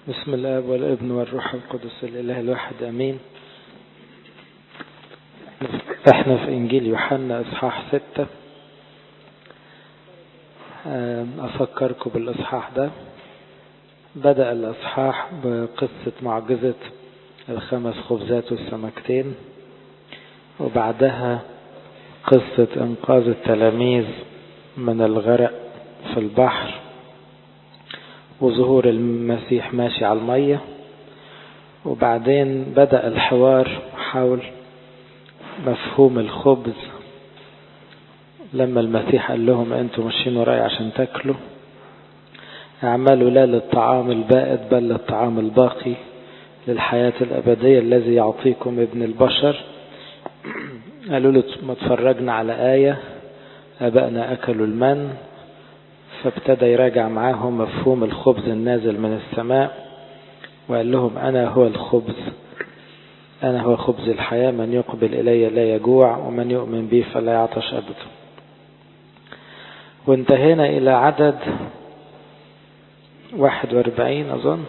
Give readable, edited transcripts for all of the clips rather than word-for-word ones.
بسم الله والابن والروح القدس الإله الواحد أمين. احنا في إنجيل يوحنا إصحاح 6. أفكركم بالإصحاح ده. بدأ الإصحاح بقصة معجزة 5 خبزات والسمكتين، وبعدها قصة إنقاذ التلاميذ من الغرق في البحر، وظهور المسيح ماشي على المية. وبعدين بدأ الحوار حول مفهوم الخبز، لما المسيح قال لهم انتوا ماشيين ورايا عشان تاكلوا، اعملوا لا للطعام البائد بل للطعام الباقي للحياة الأبدية الذي يعطيكم ابن البشر. قالوا له ما اتفرجنا على آية أبائنا أكلوا المن، فابتدى يراجع معاهم مفهوم الخبز النازل من السماء، وقال لهم أنا هو الخبز، أنا هو خبز الحياة، من يقبل إلي لا يجوع ومن يؤمن بي فلا يعطش أبدا. وانتهينا إلى عدد 41 أظن،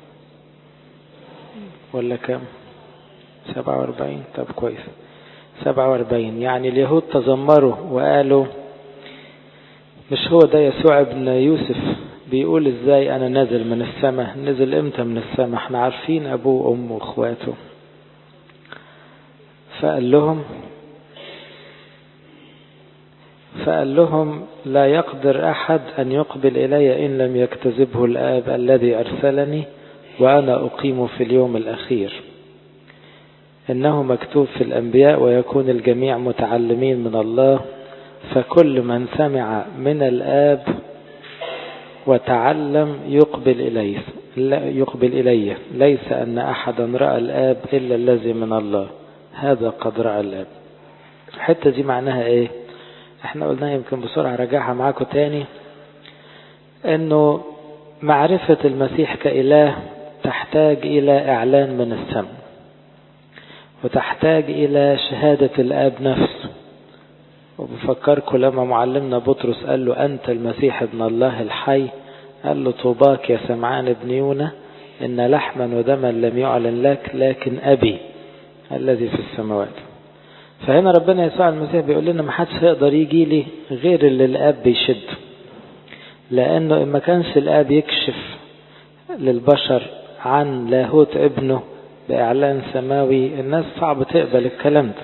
ولا كم؟ 47. طب كويس، 47. يعني اليهود تذمروا وقالوا مش هو ده يسوع ابن يوسف؟ بيقول ازاي انا نازل من السماء؟ نزل امتى من السماء؟ احنا عارفين ابوه وامه واخواته. فقال لهم لا يقدر احد ان يقبل الي ان لم يكتذبه الاب الذي ارسلني، وانا اقيم في اليوم الاخير. انه مكتوب في الانبياء ويكون الجميع متعلمين من الله، فكل من سمع من الآب وتعلم يقبل إليه، ليس أن أحدا رأى الآب إلا الذي من الله، هذا قد رأى الآب. الحتة دي معناها إيه؟ احنا قلنا يمكن بسرعة راجعها معاكم تاني، إنه معرفة المسيح كإله تحتاج إلى إعلان من السماء، وتحتاج إلى شهادة الآب نفسه. وبفكركم لما معلمنا بطرس قال له أنت المسيح ابن الله الحي، قال له طوباك يا سمعان ابن يونا، إن لحما ودما لم يعلن لك لكن أبي الذي في السماوات. فهنا ربنا يسوع المسيح بيقول لنا ما حدش هيقدر يجي لي غير اللي الآب بيشد، لأنه إما كانش الآب يكشف للبشر عن لاهوت ابنه بإعلان سماوي، الناس صعب تقبل الكلام ده.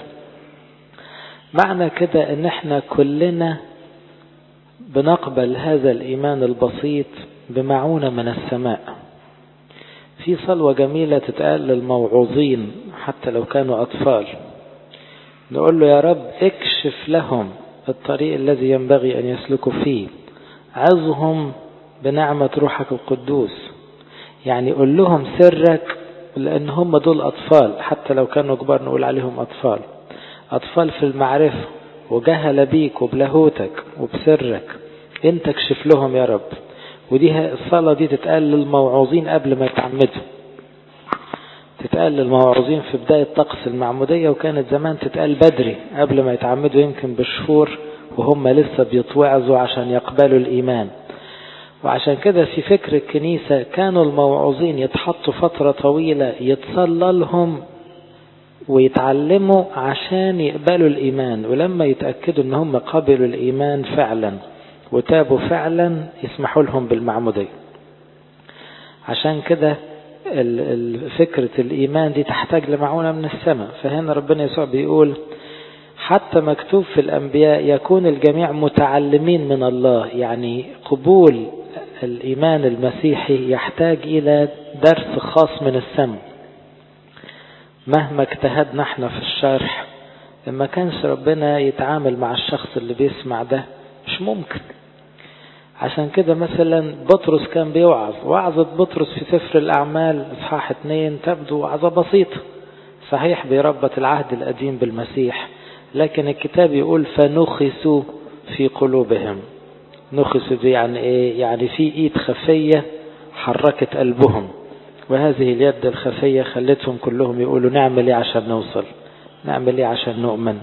معنى كده ان احنا كلنا بنقبل هذا الايمان البسيط بمعونة من السماء. في صلوة جميلة تتقال للموعوظين حتى لو كانوا اطفال، نقول له يا رب اكشف لهم الطريق الذي ينبغي ان يسلكوا فيه، عظهم بنعمة روحك القدوس. يعني قول لهم سرك، لان هم دول اطفال، حتى لو كانوا كبار نقول عليهم أطفال في المعرفة، وجهل بيك وبلاهوتك وبسرك، انت اكشف لهم يا رب. ودي الصلاة دي تتقال للموعوظين قبل ما يتعمدوا، تتقال للموعوظين في بداية طقس المعمودية، وكانت زمان تتقال بدري قبل ما يتعمدوا يمكن بشهور، وهم لسه بيتوعظوا عشان يقبلوا الإيمان. وعشان كده في فكر الكنيسة كانوا الموعوظين يتحطوا فترة طويلة يتصلى لهم ويتعلموا عشان يقبلوا الإيمان، ولما يتأكدوا ان هم قبلوا الإيمان فعلا وتابوا فعلا يسمحوا لهم بالمعمودية. عشان كده فكرة الإيمان دي تحتاج لمعونة من السماء. فهنا ربنا يسوع بيقول حتى مكتوب في الأنبياء يكون الجميع متعلمين من الله، يعني قبول الإيمان المسيحي يحتاج إلى درس خاص من السماء. مهما اجتهدنا احنا في الشرح، لما كانش ربنا يتعامل مع الشخص اللي بيسمع ده مش ممكن. عشان كده مثلا بطرس كان بيوعظ، وعظة بطرس في سفر الأعمال إصحاح 2 تبدو وعظة بسيطة، صحيح بيربط العهد القديم بالمسيح، لكن الكتاب يقول فنخسوا في قلوبهم. نخسوا دي يعني ايه؟ يعني في ايد خفية حركت قلبهم، وهذه اليد الخفية خلتهم كلهم يقولوا نعمل ايه عشان نوصل، نعمل ايه عشان نؤمن.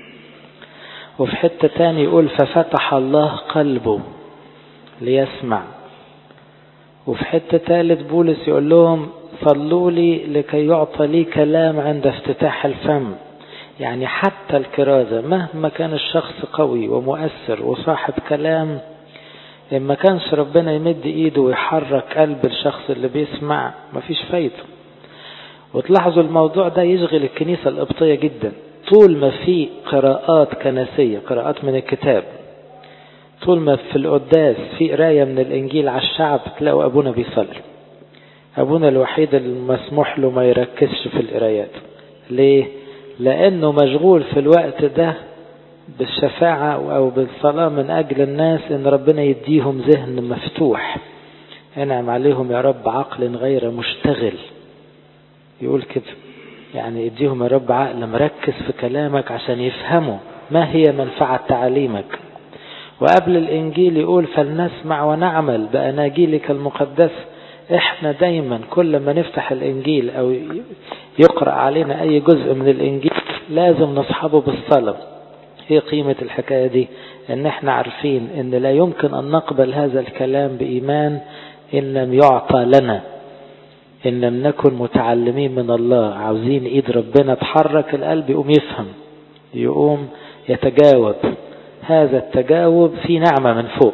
وفي حتة تاني يقول ففتح الله قلبه ليسمع، وفي حتة ثالث بولس يقول لهم صلوا لي لكي يعطى لي كلام عند افتتاح الفم. يعني حتى الكرازة مهما كان الشخص قوي ومؤثر وصاحب كلام، إما كانش ربنا يمد إيده ويحرك قلب الشخص اللي بيسمع مفيش فايدة. وتلاحظوا الموضوع ده يشغل الكنيسة القبطية جدا. طول ما في قراءات كنسية، قراءات من الكتاب، طول ما في القداس في قراية من الإنجيل على الشعب، تلاقوا أبونا بيصلي. أبونا الوحيد المسموح له ما يركزش في القرايات. ليه؟ لأنه مشغول في الوقت ده بالشفاعة أو بالصلاة من أجل الناس، إن ربنا يديهم ذهن مفتوح، ينعم عليهم يا رب عقل غير مشتغل. يقول كده، يعني يديهم يا رب عقل مركز في كلامك عشان يفهموا ما هي منفعة تعاليمك. وقبل الإنجيل يقول فلنسمع ونعمل بأناجيلك المقدسة. احنا دايما كل ما نفتح الإنجيل أو يقرأ علينا أي جزء من الإنجيل لازم نصحبه بالصلاة. هي قيمة الحكاية دي، ان احنا عارفين ان لا يمكن ان نقبل هذا الكلام بإيمان ان لم يعطى لنا، ان لم نكن متعلمين من الله. عاوزين ايد ربنا تحرك القلب يقوم يفهم، يقوم يتجاوب. هذا التجاوب في نعمة من فوق،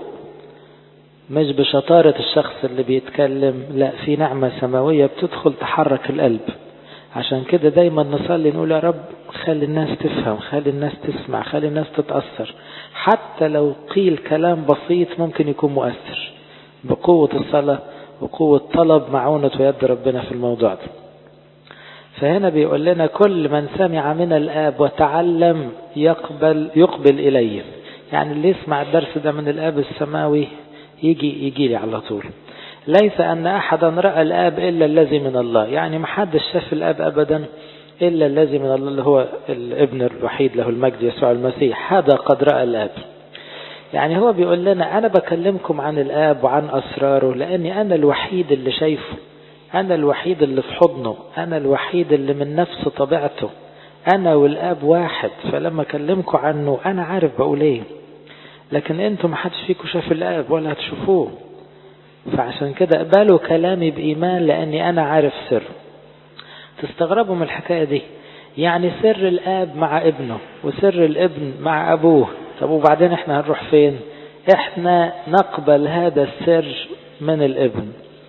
مش بشطارة الشخص اللي بيتكلم، لا، في نعمة سماوية بتدخل تحرك القلب. عشان كده دايما نصلي نقول يا رب خلي الناس تفهم، خلي الناس تسمع، خلي الناس تتأثر. حتى لو قيل كلام بسيط ممكن يكون مؤثر، بقوة الصلاة وقوة طلب معونة ويد ربنا في الموضوع ده. فهنا بيقول لنا كل من سمع من الآب وتعلم يقبل إليه. يعني اللي يسمع الدرس ده من الآب السماوي يجي لي على طول. ليس أن أحدا رأى الآب إلا الذي من الله. يعني ما حدش شاف الآب أبدا إلا الذي من الله، اللي هو الابن الوحيد له المجد يسوع المسيح، هذا قد رأى الآب. يعني هو بيقول لنا أنا بكلمكم عن الآب وعن أسراره لأني أنا الوحيد اللي شايفه، أنا الوحيد اللي في حضنه، أنا الوحيد اللي من نفس طبيعته، أنا والآب واحد. فلما أكلمكم عنه أنا عارف بقول إيه، لكن أنتم ما حدش فيكم شاف الآب ولا هتشوفوه. فعشان كده قبلوا كلامي بإيمان لأني أنا عارف سر. تستغربوا من الحكاية دي، يعني سر الآب مع ابنه وسر الابن مع أبوه. طب وبعدين احنا هنروح فين؟ احنا نقبل هذا السر من الابن.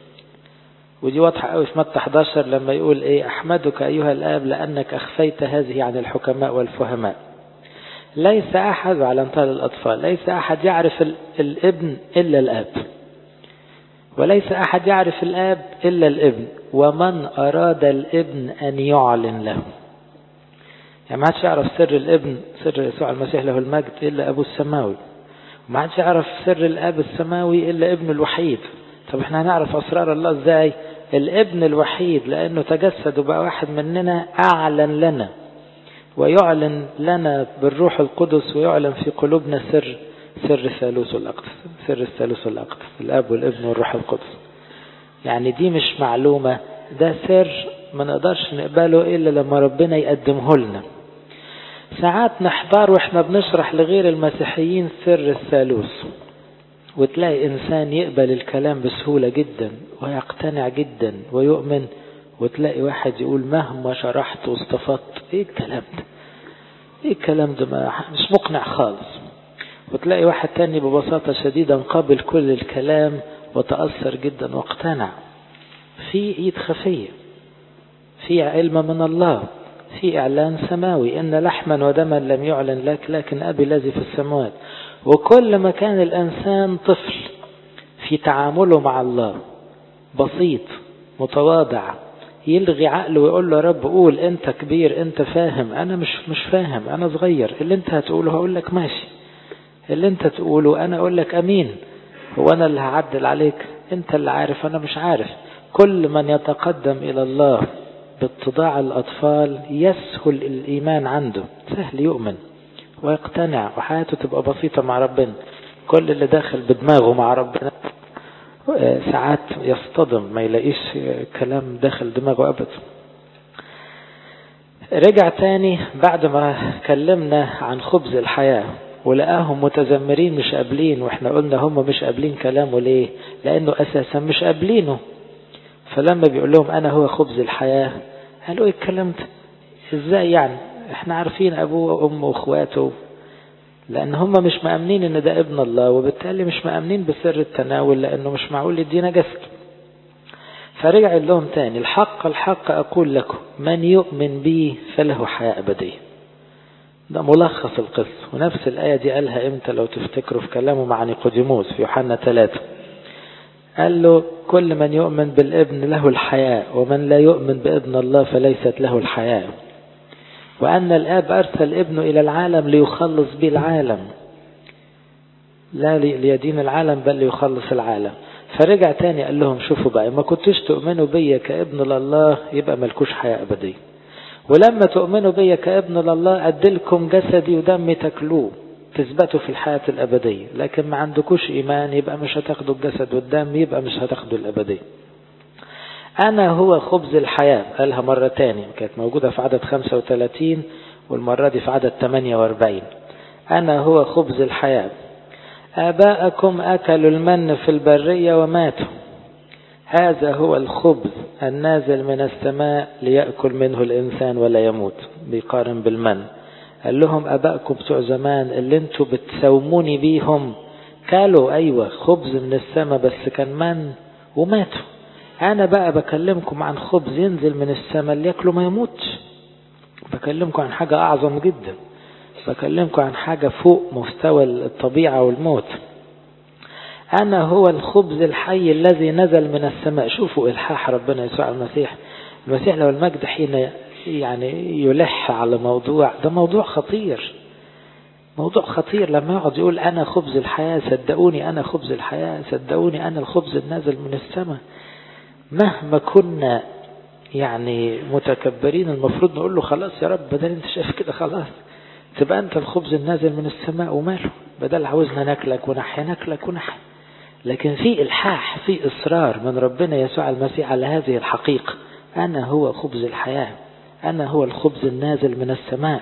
ودي واضحة قوي في متى 11 لما يقول ايه أحمدك أيها الآب لأنك أخفيت هذه عن الحكماء والفهماء. ليس أحد، على امثال الأطفال، ليس أحد يعرف الابن إلا الآب، وليس أحد يعرف الآب إلا الابن، ومن أراد الابن أن يعلن له. يعني ما حدش يعرف سر الابن، سر يسوع المسيح له المجد، إلا أبو السماوي. وما حدش يعرف سر الآب السماوي إلا ابن الوحيد. طب احنا هنعرف أسرار الله ازاي؟ الابن الوحيد لأنه تجسد وبقى واحد مننا أعلن لنا، ويعلن لنا بالروح القدس، ويعلن في قلوبنا سر الثالوث الأقدس، سر الثالوث الأقدس، الآب والابن والروح القدس. يعني دي مش معلومة، ده سر ما نقدرش نقبله إلا لما ربنا يقدمه لنا. ساعات نحضر واحنا بنشرح لغير المسيحيين سر الثالوث، وتلاقي إنسان يقبل الكلام بسهولة جدا ويقتنع جدا ويؤمن، وتلاقي واحد يقول مهما شرحت واستفدت ايه الكلام ده، ايه الكلام ده، مش مقنع خالص. وتلاقي واحد تاني ببساطة شديدة قابل كل الكلام وتأثر جدا واقتنع. في ايد خفية، في علم من الله، في اعلان سماوي، ان لحما ودما لم يعلن لك لكن ابي الذي في السماوات. وكل ما كان الانسان طفل في تعامله مع الله بسيط متواضع، يلغي عقله ويقول له يا رب قول، انت كبير، انت فاهم، انا مش فاهم، انا صغير، اللي انت هتقوله هقول لك ماشي، اللي انت تقوله انا اقول لك امين، هو انا اللي هعدل عليك، انت اللي عارف انا مش عارف. كل من يتقدم الى الله باتضاع الاطفال يسهل الايمان عنده، سهل يؤمن ويقتنع وحياته تبقى بسيطة مع ربنا. كل اللي داخل بدماغه مع ربنا ساعات يصطدم، ما يلاقيش كلام داخل دماغه أبدا. رجع تاني بعد ما كلمنا عن خبز الحياة ولقاهم متذمرين مش قابلين، واحنا قلنا هم مش قابلين كلامه ليه؟ لأنه أساسا مش قابلينه. فلما بيقول لهم أنا هو خبز الحياة، قالوا إيه الكلام ده؟ إزاي يعني؟ إحنا عارفين أبوه وأمه وأخواته، لأن هم مش مأمنين إن ده ابن الله، وبالتالي مش مأمنين بسر التناول، لأنه مش معقول يدينا جسد. فرجع لهم تاني: الحق الحق أقول لكم من يؤمن بي فله حياة أبدية. ده ملخص القصة. ونفس الآية دي قالها إمتى لو تفتكروا؟ في كلامه مع نيقوديموس في يوحنا 3. قال له: كل من يؤمن بالابن له الحياة، ومن لا يؤمن بابن الله فليست له الحياة. وأن الآب أرسل ابنه إلى العالم ليخلص به العالم، لا ليدين العالم بل ليخلص العالم. فرجع تاني قال لهم: شوفوا بقى، ما كنتوش تؤمنوا بيا كابن لله يبقى ملكوش حياة أبدية، ولما تؤمنوا بيا كابن لله أدلكم جسدي ودمي تاكلوه تثبتوا في الحياة الأبدية. لكن ما عندكوش إيمان يبقى مش هتاخدوا الجسد والدم، يبقى مش هتاخدوا الأبدية. أنا هو خبز الحياة، قالها مرة تاني، كانت موجودة في عدد 35 والمرة دي في عدد 48. أنا هو خبز الحياة. آباءكم أكلوا المن في البرية وماتوا، هذا هو الخبز النازل من السماء ليأكل منه الإنسان ولا يموت. بيقارن بالمن. قال لهم: آباءكم بتوع زمان اللي انتوا بتساوموني بيهم كلوا أيوة خبز من السماء، بس كان من وماتوا. أنا بقى بكلمكم عن خبز ينزل من السماء اللي يأكله ما يموتش. بكلمكم عن حاجة أعظم جدا، بكلمكم عن حاجة فوق مستوى الطبيعة والموت. أنا هو الخبز الحي الذي نزل من السماء. شوفوا إلحاح ربنا يسوع المسيح. المسيح لو المجد حين يعني يلح على موضوع، ده موضوع خطير، موضوع خطير. لما يقعد يقول أنا خبز الحياة، صدقوني أنا خبز الحياة، صدقوني أنا الخبز النازل من السماء. مهما كنا يعني متكبرين المفروض نقول له: خلاص يا رب، بدل انت شايف كده خلاص تبقى انت الخبز النازل من السماء وماله، بدل عاوزنا ناكلك ونحيا ناكلك ونحيا. لكن في إلحاح، في إصرار من ربنا يسوع المسيح على هذه الحقيقة: أنا هو خبز الحياة، أنا هو الخبز النازل من السماء،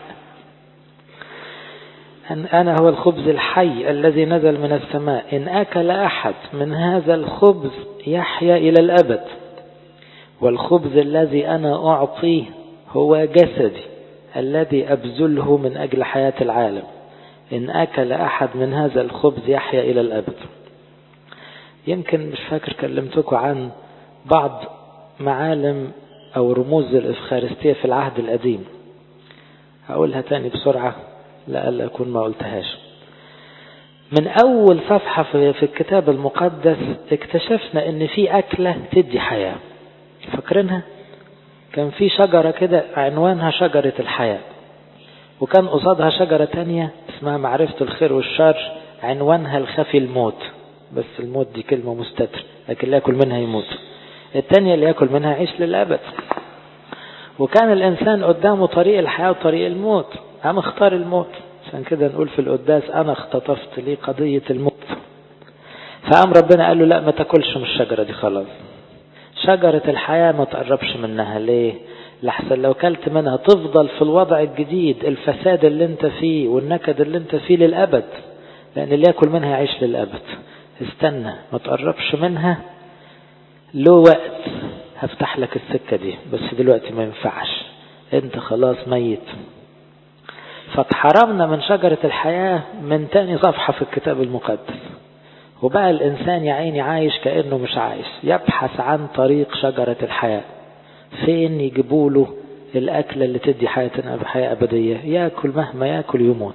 أنا هو الخبز الحي الذي نزل من السماء. إن أكل أحد من هذا الخبز يحيا إلى الأبد، والخبز الذي أنا أعطيه هو جسدي الذي أبذله من أجل حياة العالم. إن أكل أحد من هذا الخبز يحيا إلى الأبد. يمكن مش فاكر كلمتكم عن بعض معالم أو رموز الإفخارستية في العهد القديم، هقولها تاني بسرعة لألا أكون ما قلتهاش. من أول صفحة في الكتاب المقدس اكتشفنا إن في أكلة تدي حياة. فاكرينها؟ كان في شجرة كده عنوانها شجرة الحياة، وكان قصادها شجرة تانية اسمها معرفة الخير والشر عنوانها الخفي الموت، بس الموت دي كلمة مستتر، لكن اللي يأكل منها يموت. التانية اللي يأكل منها يعيش للأبد. وكان الإنسان قدامه طريق الحياة وطريق الموت، قام اختار الموت. عشان كده نقول في القداس: أنا اختطفت لي قضية الموت. فقام ربنا قال له: لا، ما تاكلش من الشجرة دي خلاص، شجرة الحياة ما تقربش منها. ليه؟ لحسن لو كلت منها تفضل في الوضع الجديد، الفساد اللي انت فيه والنكد اللي انت فيه للأبد، لأن اللي يأكل منها يعيش للأبد. استنى، ما تقربش منها، له وقت هفتح لك السكة دي، بس دلوقتي ما ينفعش، انت خلاص ميت. فاتحرمنا من شجرة الحياة من تاني صفحة في الكتاب المقدس. وبقى الإنسان يا عيني عايش كأنه مش عايش، يبحث عن طريق شجرة الحياة، فين يجيبوله الأكلة اللي تدي حياة أبدية. يأكل مهما يأكل يموت.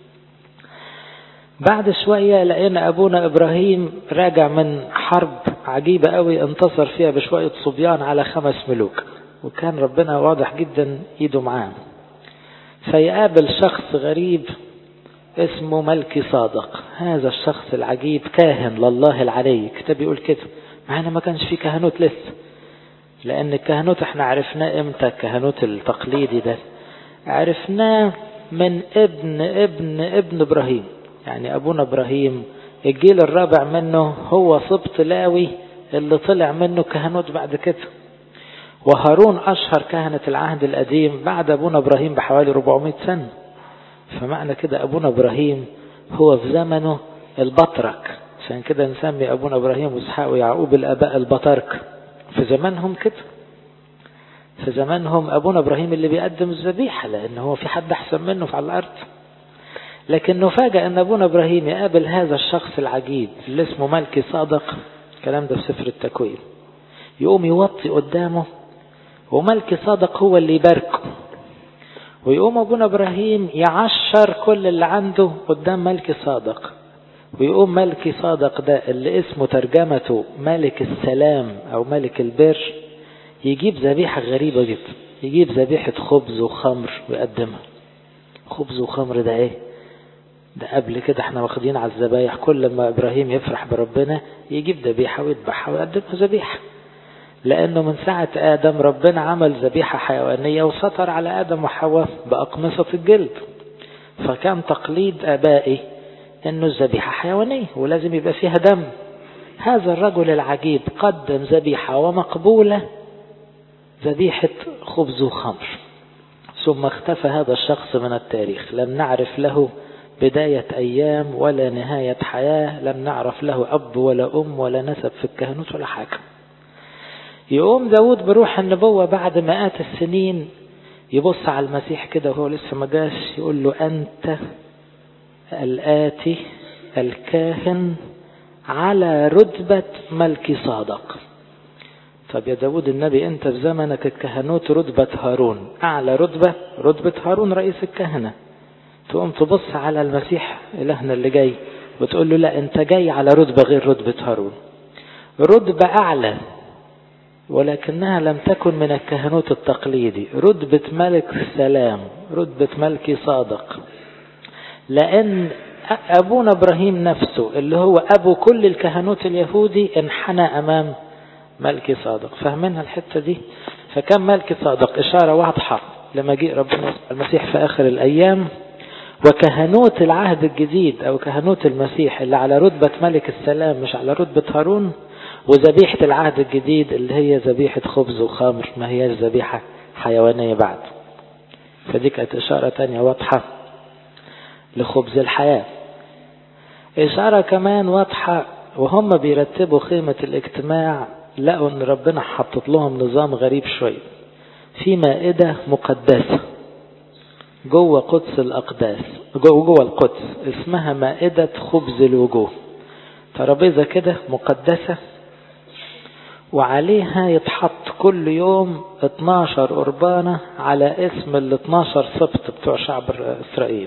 بعد شوية لقينا أبونا إبراهيم راجع من حرب عجيبة قوي انتصر فيها بشوية صبيان على 5 ملوك، وكان ربنا واضح جدا إيده معاه. فيقابل شخص غريب اسمه ملكي صادق. هذا الشخص العجيب كاهن لله العلي، كتاب يقول كده، معنا ما كانش فيه كهنوت لسه، لأن الكهنوت احنا عرفناه امتى؟ الكهنوت التقليدي ده عرفناه من ابن إبراهيم. يعني أبونا إبراهيم الجيل الرابع منه هو سبط لاوي اللي طلع منه كهنوت بعد كده. وهارون أشهر كهنة العهد القديم بعد أبونا إبراهيم بحوالي 400 سنة. فمعنى كده أبونا إبراهيم هو في زمنه البطرك، عشان كده نسمي أبونا إبراهيم وإسحاق ويعقوب الآباء البطاركة. في زمانهم كده، في زمانهم أبونا إبراهيم اللي بيقدم الذبيحة، لأنه هو في حد أحسن منه على الأرض. لكن نفاجأ أن أبونا إبراهيم يقابل هذا الشخص العجيب اللي اسمه ملكي صادق، الكلام ده في سفر التكوين، يقوم يوطي قدامه وملكي صادق هو اللي يباركه، ويقوم أبونا إبراهيم يعشر كل اللي عنده قدام ملكي صادق، ويقوم ملكي صادق ده اللي اسمه ترجمته ملك السلام أو ملك البر يجيب ذبيحة غريبة جدا، يجيب ذبيحة خبز وخمر ويقدمها. خبز وخمر ده ايه؟ ده قبل كده احنا واخدين على الذبايح كل ما إبراهيم يفرح بربنا يجيب ذبيحة ويذبحها ويقدمها ذبيحة، لأنه من ساعة آدم ربنا عمل ذبيحة حيوانية وسطر على آدم وحواء بأقمصة الجلد، فكان تقليد آبائي إنه الذبيحة حيوانية ولازم يبقى فيها دم. هذا الرجل العجيب قدم ذبيحة ومقبولة، ذبيحة خبز وخمر، ثم اختفى هذا الشخص من التاريخ، لم نعرف له بداية أيام ولا نهاية حياة، لم نعرف له أب ولا أم ولا نسب في الكهنوت ولا حاجة. يقوم داود بروح النبوة بعد مئات السنين يبص على المسيح كده وهو لسه ما جاش، يقول له أنت الآتي الكاهن على رتبة ملكي صادق. طب يا داود النبي أنت في زمنك الكهنوت رتبة هارون، أعلى رتبة هارون رئيس الكهنة، تقوم تبص على المسيح إلهنا اللي جاي وتقول له لا أنت جاي على رتبة غير رتبة هارون، رتبة أعلى ولكنها لم تكن من الكهنوت التقليدي، رتبة ملك السلام، رتبة ملكي صادق. لأن أبونا إبراهيم نفسه اللي هو أبو كل الكهنوت اليهودي انحنى أمام ملكي صادق. فاهمينها الحتة دي؟ فكان ملكي صادق إشارة واضحة لمجيء ربنا المسيح في آخر الأيام، وكهنوت العهد الجديد أو كهنوت المسيح اللي على رتبة ملك السلام مش على رتبة هارون، وذبيحة العهد الجديد اللي هي ذبيحة خبز وخمر ما هي ذبيحة حيوانية بعد. فدي كانت إشارة تانية واضحة لخبز الحياة. إشارة كمان واضحة وهم بيرتبوا خيمة الاجتماع، لقوا ان ربنا حطت لهم نظام غريب شوي، في مائدة مقدسة جوه قدس الأقداس، جوه القدس، اسمها مائدة خبز الوجوه، ترابيزة كده مقدسة وعليها يتحط كل يوم 12 قربانة على اسم ال 12 سبط بتوع شعب إسرائيل.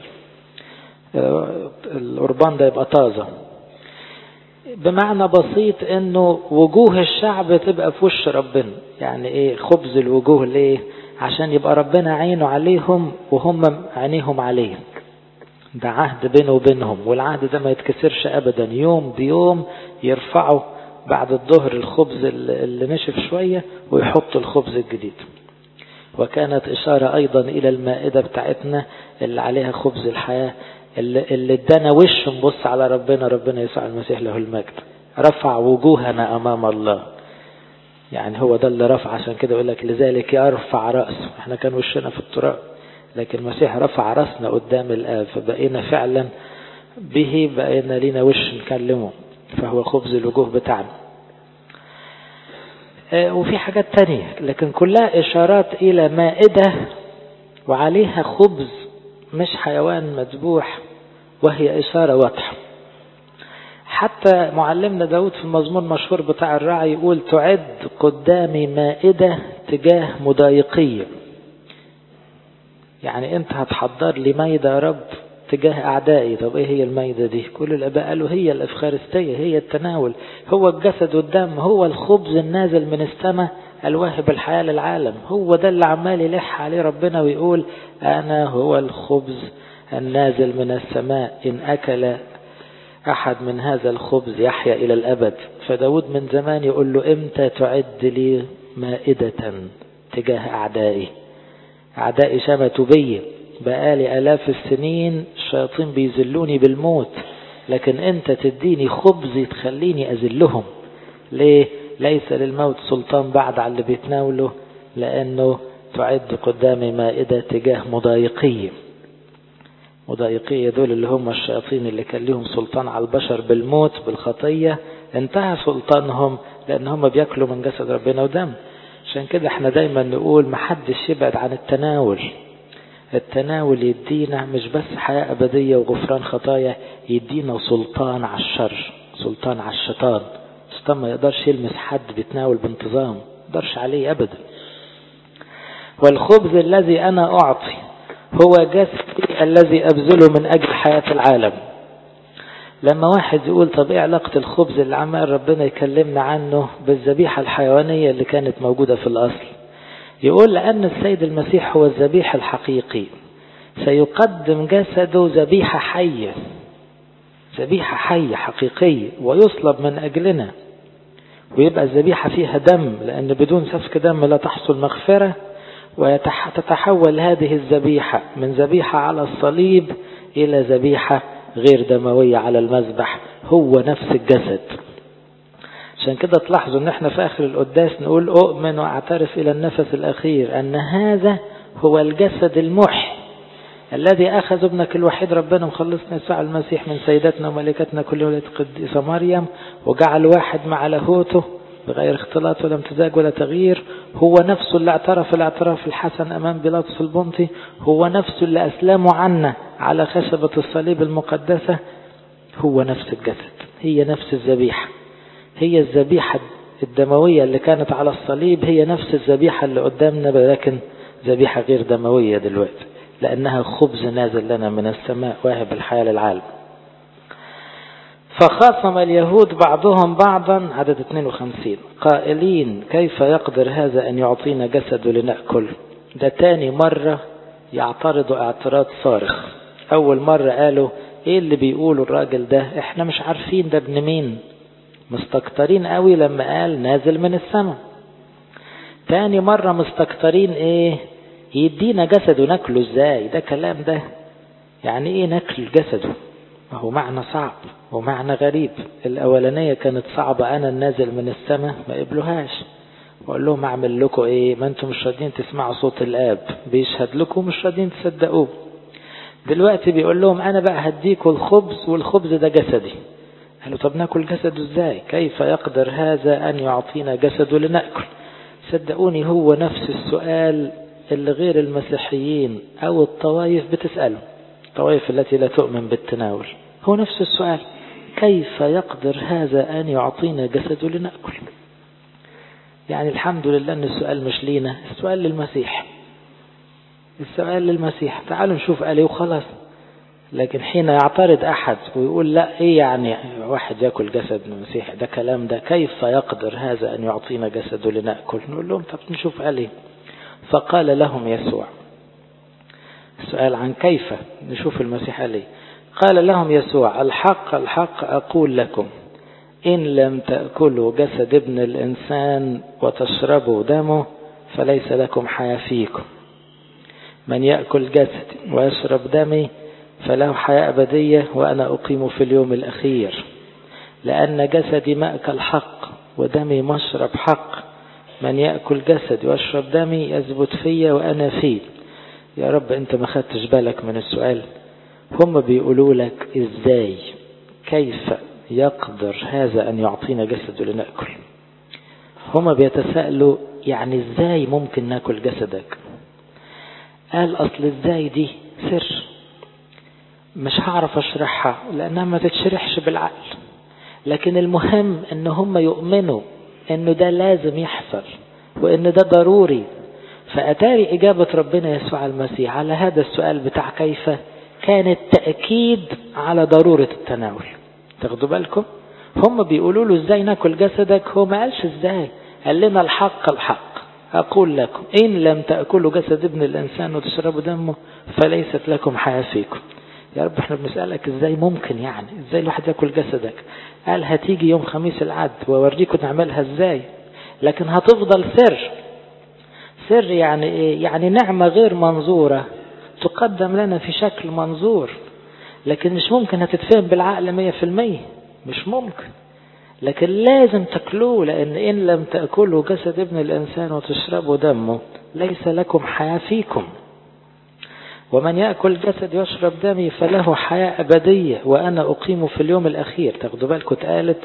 القربان ده يبقى طازة، بمعنى بسيط انه وجوه الشعب تبقى في وش ربنا. يعني ايه خبز الوجوه؟ ليه؟ عشان يبقى ربنا عينه عليهم وهم عينيهم عليه. ده عهد بينه وبينهم، والعهد ده ما يتكسرش ابدا، يوم بيوم يرفعوا بعد الظهر الخبز اللي نشف شوية ويحطوا الخبز الجديد. وكانت إشارة أيضا إلى المائدة بتاعتنا اللي عليها خبز الحياة، اللي ادانا وش نبص على ربنا يسوع المسيح له المجد، رفع وجوهنا أمام الله. يعني هو ده اللي رفع، عشان كده يقول لك لذلك يرفع رأسه. احنا كان وشنا في التراب، لكن المسيح رفع رأسنا قدام الآب، فبقينا فعلا به بقينا لينا وش نكلمه، فهو خبز الوجوه بتاعنا. وفي حاجات تانية لكن كلها إشارات إلى مائدة وعليها خبز مش حيوان مذبوح، وهي إشارة واضحة. حتى معلمنا داود في المزمور المشهور بتاع الراعي يقول تعد قدامي مائدة تجاه مضايقية. يعني انت هتحضر لي مائدة يا رب تجاه أعدائي. طب ايه هي المائدة دي؟ كل الآباء قالوا هي الإفخارستية، هي التناول، هو الجسد والدم، هو الخبز النازل من السماء الواهب الحياة للعالم. هو ده اللي عمال يلح عليه ربنا ويقول أنا هو الخبز النازل من السماء، إن أكل أحد من هذا الخبز يحيا إلى الأبد. فداود من زمان يقول له إمتى تعد لي مائدة تجاه أعدائي؟ أعدائي شمتوا بي بقالي آلاف السنين، الشياطين بيذلوني بالموت، لكن أنت تديني خبز تخليني أذلهم. ليه؟ ليس للموت سلطان بعد على اللي بيتناوله، لأنه تعد قدامي مائدة تجاه مضايقي. مضايقية دول اللي هم الشياطين اللي كان لهم سلطان على البشر بالموت بالخطية، انتهى سلطانهم لأن هم بيأكلوا من جسد ربنا ودم. عشان كده احنا دايما نقول محدش يبعد عن التناول. التناول يدينا مش بس حياة أبدية وغفران خطايا، يدينا سلطان على الشر، سلطان على الشيطان. الشيطان ما يقدرش يلمس حد بيتناول بانتظام، ما يقدرش عليه أبدا. والخبز الذي أنا أعطي هو جسدي الذي أبذله من أجل حياة العالم. لما واحد يقول طب ايه علاقة الخبز اللي عمال ربنا يكلمنا عنه بالذبيحة الحيوانية اللي كانت موجودة في الأصل؟ يقول لأن السيد المسيح هو الذبيح الحقيقي، سيقدم جسده ذبيحة حية، ذبيحة حية حقيقية، ويصلب من أجلنا، ويبقى الذبيحة فيها دم، لأن بدون سفك دم لا تحصل مغفرة. وتتحول هذه الذبيحة من ذبيحة على الصليب إلى ذبيحة غير دموية على المذبح، هو نفس الجسد. عشان كده تلاحظوا ان احنا في اخر القداس نقول اؤمن واعترف الى النفس الاخير ان هذا هو الجسد المحي الذي اخذ ابنك الوحيد ربنا مخلصنا يسوع المسيح من سيدتنا وملكتنا كل ولد القديسة مريم، وجعل واحد مع لاهوته بغير اختلاط ولا امتزاج ولا تغيير. هو نفسه اللي اعترف الاعتراف الحسن امام بيلاطس البنطي، هو نفسه اللي اسلمه عنا على خشبة الصليب المقدسة. هو نفس الجسد، هي نفس الذبيحة، هي الذبيحة الدموية اللي كانت على الصليب، هي نفس الذبيحة اللي قدامنا، لكن ذبيحة غير دموية دلوقتي، لأنها خبز نازل لنا من السماء واهب الحياة للعالم. فخاصم اليهود بعضهم بعضا، عدد 52، قائلين كيف يقدر هذا أن يعطينا جسده لنأكل؟ ده تاني مرة يعترضوا اعتراض صارخ. أول مرة قالوا ايه اللي بيقولوا الراجل ده، احنا مش عارفين ده ابن مين، مستكترين قوي لما قال نازل من السماء. تاني مرة مستكترين ايه، يدينا جسده ناكله ازاي؟ ده كلام ده يعني ايه ناكل جسده؟ هو معنى صعب ومعنى غريب. الاولانية كانت صعبة، انا النازل من السماء ما قبلوهاش، وقال لهم اعمل لكم ايه؟ ما انتم مش راضيين تسمعوا صوت الاب بيشهد لكم، مش راضيين تصدقوه. دلوقتي بيقول لهم انا بقى هديكم الخبز، والخبز ده جسدي. قالوا طب ناكل جسده ازاي؟ كيف يقدر هذا ان يعطينا جسده لنأكل؟ صدقوني هو نفس السؤال اللي غير المسيحيين او الطوائف بتسأله، الطوائف التي لا تؤمن بالتناول، هو نفس السؤال، كيف يقدر هذا ان يعطينا جسده لنأكل؟ يعني الحمد لله ان السؤال مش لينا، السؤال للمسيح، السؤال للمسيح. تعالوا نشوف قال ايه وخلاص. لكن حين يعترض أحد ويقول لا إيه يعني واحد يأكل جسد المسيح، ده كلام ده، كيف يقدر هذا أن يعطينا جسده لنأكل؟ نقول لهم طب نشوف قال إيه. فقال لهم يسوع، السؤال عن كيف، نشوف المسيح قال إيه. قال لهم يسوع الحق الحق أقول لكم إن لم تأكلوا جسد ابن الإنسان وتشربوا دمه فليس لكم حياة فيكم. من يأكل جسدي ويشرب دمي فله حياة أبدية وأنا أقيم في اليوم الأخير، لأن جسدي مأكل حق ودمي مشرب حق. من يأكل جسدي ويشرب دمي يثبت فيا وأنا فيه. يا رب أنت ما خدتش بالك من السؤال؟ هم بيقولوا لك إزاي، كيف يقدر هذا أن يعطينا جسده لنأكل؟ هم بيتساءلوا يعني إزاي ممكن نأكل جسدك؟ قال أصل إزاي دي سر مش هعرف اشرحها لانها ما تتشرحش بالعقل، لكن المهم ان هم يؤمنوا انه ده لازم يحصل وان ده ضروري. فأتاري اجابة ربنا يسوع المسيح على هذا السؤال بتاع كيف كانت تأكيد على ضرورة التناول. تاخدوا بالكم؟ هم بيقولوا له ازاي ناكل جسدك، هو ما قالش ازاي، قال لنا الحق الحق أقول لكم إن لم تأكلوا جسد ابن الإنسان وتشربوا دمه فليست لكم حياة فيكم. يا رب احنا بنسألك ازاي ممكن، يعني ازاي الواحد يأكل جسدك؟ قال هتيجي يوم خميس العد ووريكم نعملها ازاي، لكن هتفضل سر. سر يعني ايه؟ يعني نعمة غير منظورة تقدم لنا في شكل منظور، لكن مش ممكن هتتفهم بالعقل 100%، مش ممكن، لكن لازم تاكلوه، لأن إن لم تأكلوا جسد ابن الإنسان وتشربوا دمه ليس لكم حياة فيكم. ومن يأكل جسدي ويشرب دمي فله حياة أبدية وأنا أقيمه في اليوم الأخير. تاخدوا بالكم اتقالت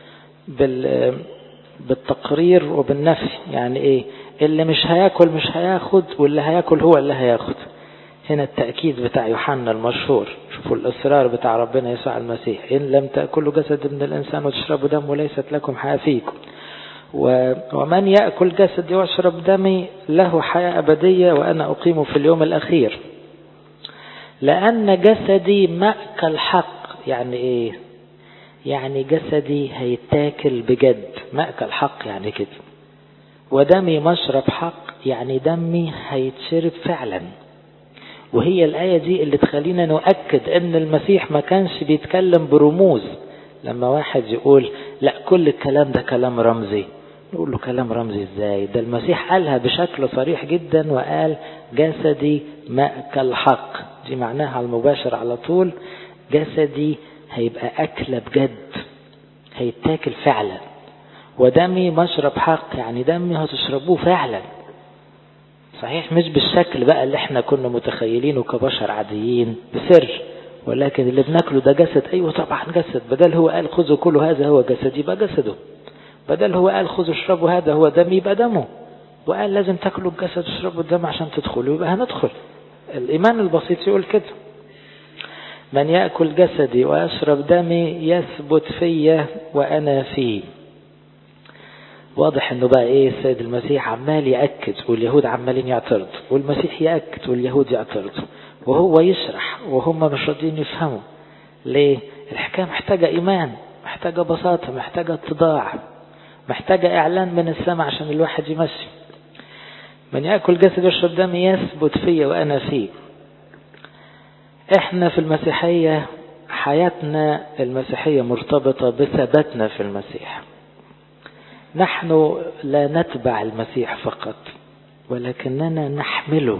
بالتقرير وبالنفي. يعني إيه؟ اللي مش هياكل مش هياخد، واللي هياكل هو اللي هياخد. هنا التأكيد بتاع يوحنا المشهور. شوفوا الإصرار بتاع ربنا يسوع المسيح: إن لم تأكلوا جسد من الإنسان وتشربوا دمه ليست لكم حياة فيكم. ومن يأكل جسدي ويشرب دمي له حياة أبدية وأنا أقيمه في اليوم الأخير. لأن جسدي مأكل حق. يعني إيه؟ يعني جسدي هيتاكل بجد، مأكل حق يعني كده. ودمي مشرب حق، يعني دمي هيتشرب فعلا. وهي الآية دي اللي تخلينا نؤكد أن المسيح ما كانش بيتكلم برموز. لما واحد يقول لا كل الكلام ده كلام رمزي، نقول له كلام رمزي ازاي؟ ده المسيح قالها بشكل صريح جدا وقال جسدي مأكل حق. دي معناها المباشر على طول، جسدي هيبقى أكلة بجد، هيتاكل فعلا. ودمي مشرب حق، يعني دمي هتشربوه فعلا. صحيح مش بالشكل بقى اللي احنا كنا متخيلينه كبشر عاديين بسر، ولكن اللي بناكله ده جسد. ايوه طبعا جسد. بدل هو قال خذوا كلوا هذا هو جسدي، يبقى جسده. بدل هو قال خذوا اشربوا هذا هو دمي، يبقى دمه. وقال لازم تاكلوا الجسد وتشربوا الدم عشان تدخلوا، يبقى هندخل. الإيمان البسيط يقول كده: من يأكل جسدي ويشرب دمي يثبت فيه وأنا فيه. واضح انه بقى ايه؟ السيد المسيح عمال يأكد واليهود عمالين يعترضوا، والمسيح يأكد واليهود يعترضوا، وهو يشرح وهم مش راضيين يفهموا. ليه؟ الحكاية محتاجة إيمان، محتاجة بساطة، محتاجة اتضاع، محتاجة إعلان من السماء عشان الواحد يمشي. من يأكل جسد ويشرب دمي يثبت فيه وأنا فيه. احنا في المسيحية حياتنا المسيحية مرتبطة بثباتنا في المسيح. نحن لا نتبع المسيح فقط، ولكننا نحمله،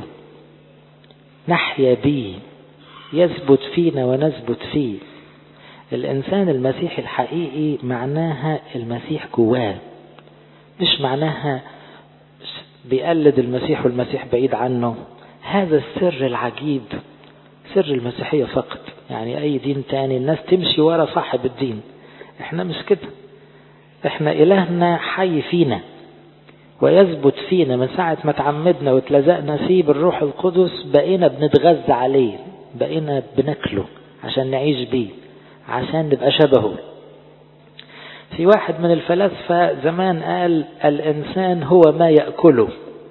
نحيا به، يثبت فينا ونثبت فيه. الإنسان المسيحي الحقيقي معناها المسيح جواه، مش معناها بيقلد المسيح والمسيح بعيد عنه. هذا السر العجيب، سر المسيحية فقط. يعني أي دين تاني الناس تمشي ورا صاحب الدين، احنا مش كده. احنا إلهنا حي فينا ويثبت فينا. من ساعة ما تعمدنا واتلزقنا فيه بالروح القدس بقينا بنتغذى عليه، بقينا بناكله عشان نعيش بيه، عشان نبقى شبهه. في واحد من الفلاسفة زمان قال الإنسان هو ما يأكله.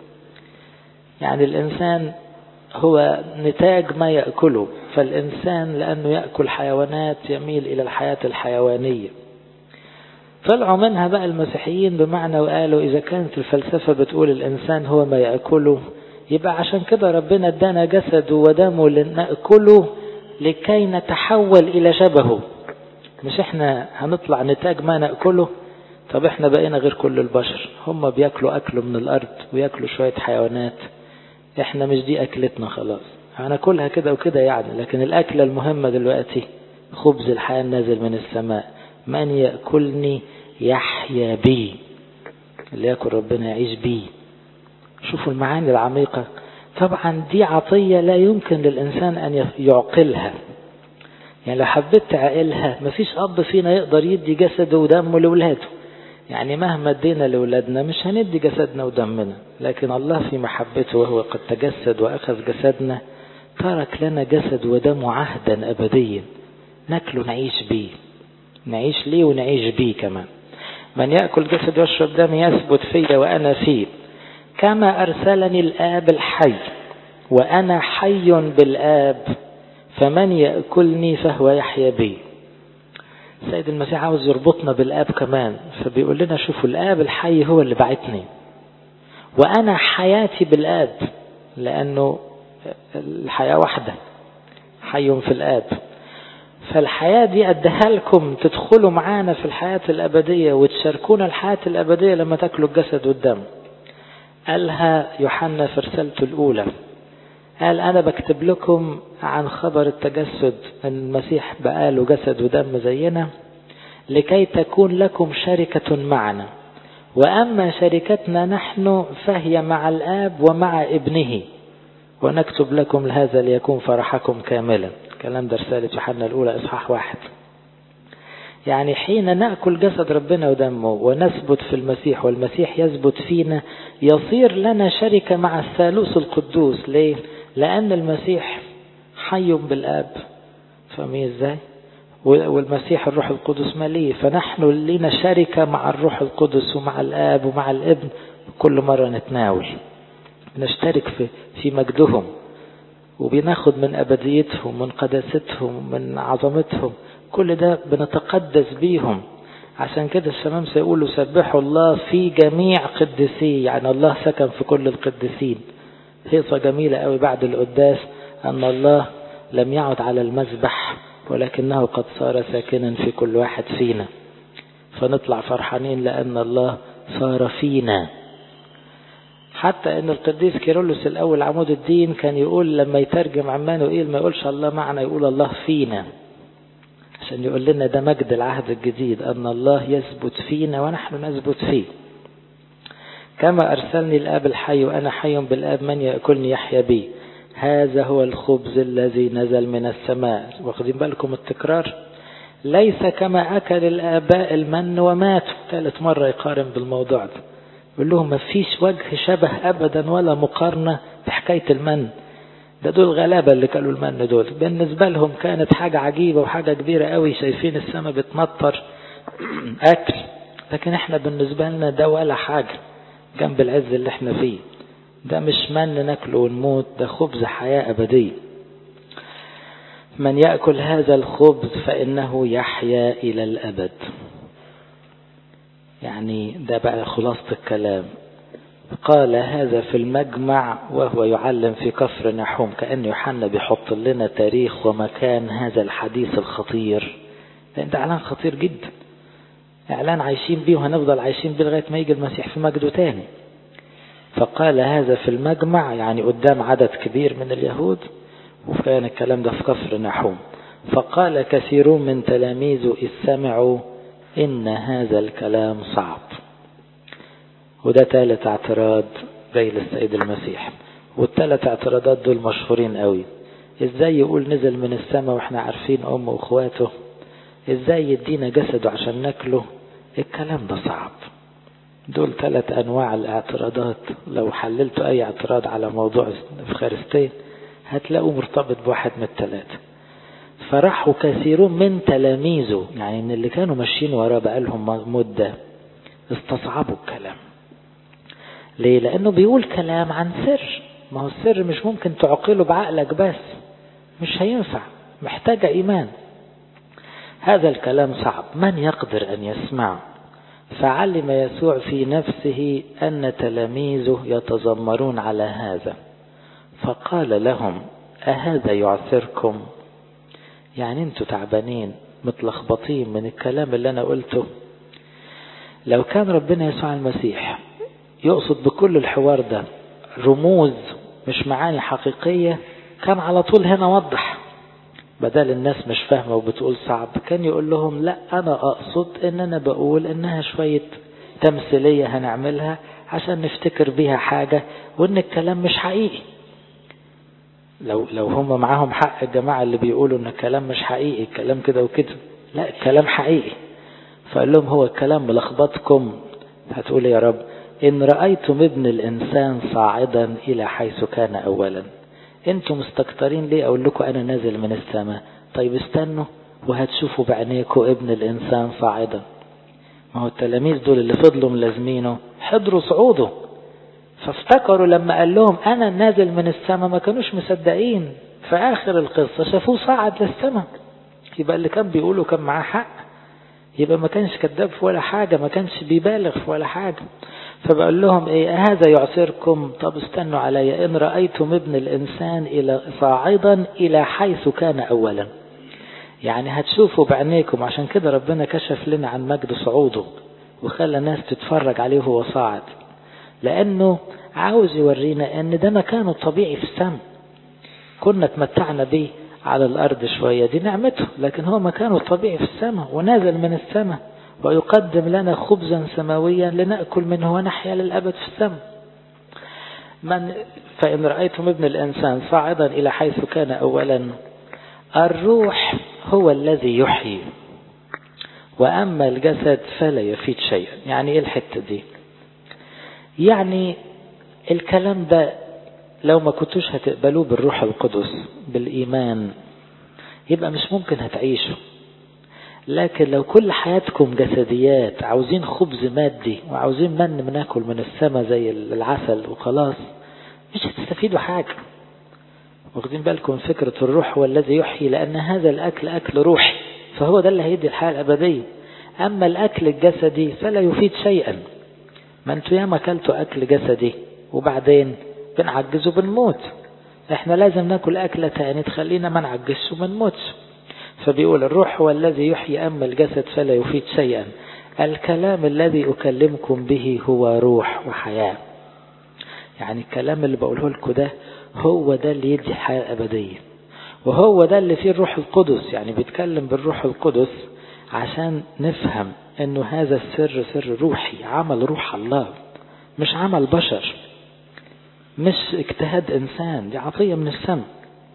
يعني الإنسان هو نتاج ما يأكله. فالإنسان لأنه يأكل حيوانات يميل إلى الحياة الحيوانية. طلعوا منها بقى المسيحيين بمعنى وقالوا إذا كانت الفلسفة بتقول الإنسان هو ما يأكله، يبقى عشان كده ربنا ادانا جسده ودمه لنأكله لكي نتحول إلى شبهه. مش احنا هنطلع نتاج ما نأكله؟ طب احنا بقينا غير كل البشر. هم بيأكلوا أكل من الأرض ويأكلوا شوية حيوانات، احنا مش دي أكلتنا خلاص. هناكلها كده وكده يعني، لكن الأكلة المهمة دلوقتي خبز الحياة نازل من السماء. من يأكلني يحيا بي. اللي يأكل ربنا يعيش بي. شوفوا المعاني العميقة. طبعا دي عطية لا يمكن للإنسان أن يعقلها. يعني لو حبيت تعقلها مفيش أب فينا يقدر يدي جسده ودمه لولاده. يعني مهما ادينا لولادنا مش هندي جسدنا ودمنا، لكن الله في محبته وهو قد تجسد وأخذ جسدنا ترك لنا جسد ودم عهدا أبديا ناكله نعيش بيه، نعيش ليه ونعيش بيه كمان. من يأكل جسد ويشرب دم يثبت فيه وأنا فيه، كما أرسلني الآب الحي وأنا حي بالآب، فمن يأكلني فهو يحيا بي. السيد المسيح عاوز يربطنا بالآب كمان، فبيقول لنا شوفوا الآب الحي هو اللي بعتني، وأنا حياتي بالآب، لأنه الحياة واحدة، حي في الآب. فالحياة دي أديها لكم تدخلوا معانا في الحياة الأبدية وتشاركونا الحياة الأبدية لما تاكلوا الجسد والدم. قالها يوحنا في رسالته الأولى، قال أنا بكتب لكم عن خبر التجسد أن المسيح بقاله جسد ودم زينا لكي تكون لكم شركة معنا، وأما شركتنا نحن فهي مع الآب ومع ابنه. ونكتب لكم هذا ليكون فرحكم كاملا. كلام ده رسالة يوحنا الأولى إصحاح 1. يعني حين نأكل جسد ربنا ودمه ونثبت في المسيح والمسيح يثبت فينا، يصير لنا شركة مع الثالوث القدوس. ليه؟ لأن المسيح حي بالآب، فاهمين ازاي؟ والمسيح الروح القدس مليه، فنحن لنا شركة مع الروح القدس ومع الآب ومع الابن. كل مرة نتناول نشترك في مجدهم، وبناخد من أبديتهم، من قداستهم، من عظمتهم. كل ده بنتقدس بيهم. عشان كده الشمام سيقولوا سبحوا الله في جميع قدسيه، يعني الله سكن في كل القدسين. هيصة جميلة قوي بعد القداس أن الله لم يعد على المذبح، ولكنه قد صار ساكنا في كل واحد فينا. فنطلع فرحانين لأن الله صار فينا. حتى ان القديس كيرلس الاول عمود الدين كان يقول لما يترجم عمانوئيل ما يقولش الله معنا، يقول الله فينا، عشان يقول لنا ده مجد العهد الجديد، ان الله يثبت فينا ونحن نثبت فيه. كما ارسلني الاب الحي وانا حي بالاب، من ياكلني يحيا بي. هذا هو الخبز الذي نزل من السماء. واخدين بالكم التكرار؟ ليس كما اكل الاباء المن وماتوا. ثالث مرة يقارن بالموضوع ده، يقول لهم ما فيش وجه شبه أبدا ولا مقارنة بحكاية المن ده. دول غلابة اللي كانوا المن دول، بالنسبة لهم كانت حاجة عجيبة وحاجة كبيرة قوي، شايفين السماء بتمطر أكل، لكن احنا بالنسبة لنا ده ولا حاجة جنب العز اللي احنا فيه. ده مش من ناكله ونموت، ده خبز حياة أبدية. من يأكل هذا الخبز فإنه يحيا إلى الأبد. يعني ده بقى خلاصة الكلام. قال هذا في المجمع وهو يعلم في كفر نحوم. كأن يوحنا بيحط لنا تاريخ ومكان هذا الحديث الخطير، لأن ده إعلان خطير جدا، إعلان عايشين بيه وهنفضل عايشين بيه لغاية ما يجي المسيح في مجده تاني. فقال هذا في المجمع، يعني قدام عدد كبير من اليهود، وكان الكلام ده في كفر نحوم. فقال كثيرون من تلاميذه إذ سمعوا إن هذا الكلام صعب. وده ثالث اعتراض جاي للسيد المسيح. والثلاث اعتراضات دول مشهورين قوي. ازاي يقول نزل من السماء واحنا عارفين امه واخواته؟ ازاي يدينا جسده عشان ناكله؟ الكلام ده صعب. دول 3 انواع الاعتراضات. لو حللتوا اي اعتراض على موضوع الافخارستيه هتلاقوا مرتبط بواحد من ال3. فرحوا كثيرون من تلاميذه، يعني من اللي كانوا ماشيين وراه بقالهم مدة، استصعبوا الكلام. ليه؟ لأنه بيقول كلام عن سر. ما هو السر مش ممكن تعقله بعقلك بس، مش هينفع، محتاج إيمان. هذا الكلام صعب، من يقدر أن يسمعه؟ فعلم يسوع في نفسه أن تلاميذه يتذمرون على هذا، فقال لهم أهذا يعثركم؟ يعني انتوا تعبانين متلخبطين من الكلام اللي أنا قلته؟ لو كان ربنا يسوع المسيح يقصد بكل الحوار ده رموز مش معاني حقيقية، كان على طول هنا وضح. بدل الناس مش فاهمة وبتقول صعب، كان يقول لهم لا أنا أقصد إن أنا بقول إنها شوية تمثيلية هنعملها عشان نفتكر بيها حاجة، وإن الكلام مش حقيقي. لو هم معاهم حق الجماعة اللي بيقولوا إن الكلام مش حقيقي، الكلام كده وكده، لا الكلام حقيقي. فقال لهم هو الكلام ملخبطكم. هتقول يا رب إن رأيتم ابن الإنسان صاعدا إلى حيث كان أولا، انتم مستكترين ليه أقول لكم أنا نازل من السماء؟ طيب استنوا وهتشوفوا بعينيكم ابن الإنسان صاعدا. ما هو التلاميذ دول اللي فضلوا ملازمينه حضروا صعوده، فافتكروا لما قال لهم أنا نازل من السماء ما كانوش مصدقين. في آخر القصة شافوه صعد للسماء، يبقى اللي كان بيقوله كان معاه حق، يبقى ما كانش كذاب في ولا حاجة، ما كانش بيبالغ في ولا حاجة. فبقول لهم ايه هذا يعثركم؟ طب استنوا علي، ان رأيتم ابن الانسان الى صاعدا الى حيث كان اولا، يعني هتشوفوا بعينيكم. عشان كده ربنا كشف لنا عن مجد صعوده وخلى الناس تتفرج عليه وهو صاعد، لانه عاوز يورينا ان ده مكانه الطبيعي في السماء. كنا اتمتعنا به على الارض شوية، دي نعمته، لكن هو مكانه الطبيعي في السماء، ونازل من السماء ويقدم لنا خبزا سماويا لنأكل منه ونحيا للأبد في السماء. فإن رأيتم ابن الإنسان صاعدا إلى حيث كان أولا. الروح هو الذي يحيي، وأما الجسد فلا يفيد شيئا. يعني إيه الحتة دي؟ يعني الكلام ده لو ما كنتوش هتقبلوه بالروح القدس بالإيمان يبقى مش ممكن هتعيشوا. لكن لو كل حياتكم جسديات، عاوزين خبز مادي وعاوزين من ناكل من السماء زي العسل وخلاص، مش هتستفيدوا حاجة. واخدين بالكم فكرة الروح هو الذي يحيي، لأن هذا الأكل أكل روحي، فهو ده اللي هيدي الحياة الأبدية. أما الأكل الجسدي فلا يفيد شيئا. ما انتوا ياما أكلتوا أكل جسدي وبعدين بنعجز وبنموت. احنا لازم ناكل أكلة تاني تخلينا ما نعجزش وما نموتش. فبيقول الروح هو الذي يحيي، أما الجسد فلا يفيد شيئا. الكلام الذي أكلمكم به هو روح وحياة. يعني الكلام اللي بقوله لكم ده هو ده اللي يدي حياة أبدية، وهو ده اللي فيه الروح القدس. يعني بيتكلم بالروح القدس عشان نفهم انه هذا السر سر روحي، عمل روح الله، مش عمل بشر، مش اجتهاد انسان، دي عطية من السماء.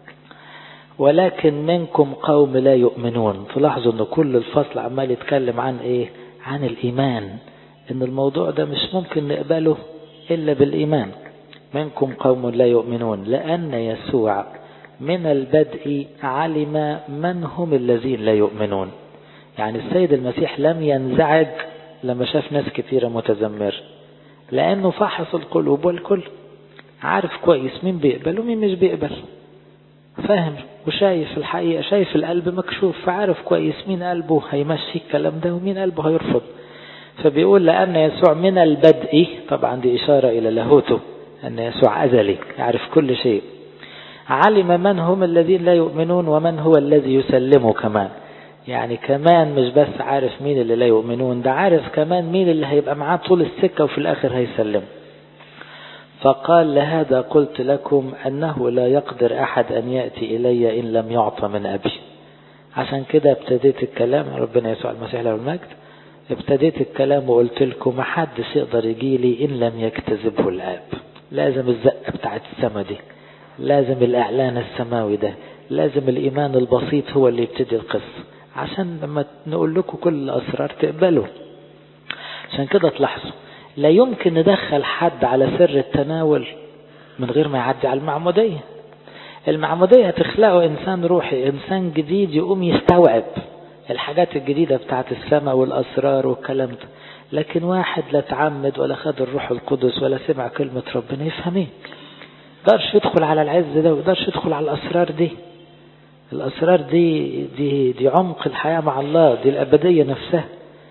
ولكن منكم قوم لا يؤمنون. تلاحظوا ان كل الفصل عمال يتكلم عن ايه؟ عن الايمان، ان الموضوع ده مش ممكن نقبله الا بالايمان. منكم قوم لا يؤمنون لأن يسوع من البدء علم من هم الذين لا يؤمنون. يعني السيد المسيح لم ينزعج لما شاف ناس كثيرة متذمر، لأنه فحص القلوب والكل، عارف كويس مين بيقبل ومين مش بيقبل، فاهم وشايف الحقيقة، شايف القلب مكشوف، فعارف كويس مين قلبه هيمشي الكلام ده ومين قلبه هيرفض. فبيقول لأن يسوع من البدء، طبعا دي إشارة إلى لاهوته، أن يسوع أزلي يعرف كل شيء، علم من هم الذين لا يؤمنون ومن هو الذي يسلمه كمان. يعني كمان مش بس عارف مين اللي لا يؤمنون، ده عارف كمان مين اللي هيبقى معاه طول السكة وفي الآخر هيسلم. فقال لهذا قلت لكم أنه لا يقدر أحد أن يأتي إلي إن لم يعطى من أبي. عشان كده ابتديت الكلام، ربنا يسوع المسيح له المجد، ابتديت الكلام وقلت لكم ما حدش يقدر يجي لي إن لم يكتذبه الآب. لازم الزقة بتاعت السما دي، لازم الإعلان السماوي ده، لازم الإيمان البسيط هو اللي يبتدي القصة، عشان لما نقول لكم كل الأسرار تقبلوا. عشان كده تلاحظوا لا يمكن ندخل حد على سر التناول من غير ما يعدي على المعمودية. المعمودية هتخلقه إنسان روحي، إنسان جديد يقوم يستوعب الحاجات الجديدة بتاعت السماء والأسرار والكلام ده. لكن واحد لا تعمد ولا خد الروح القدس ولا سمع كلمة ربنا يفهم ايه؟ قدرش يدخل على العز ده، وقدرش يدخل على الأسرار دي. الأسرار دي عمق الحياة مع الله، دي الأبدية نفسها،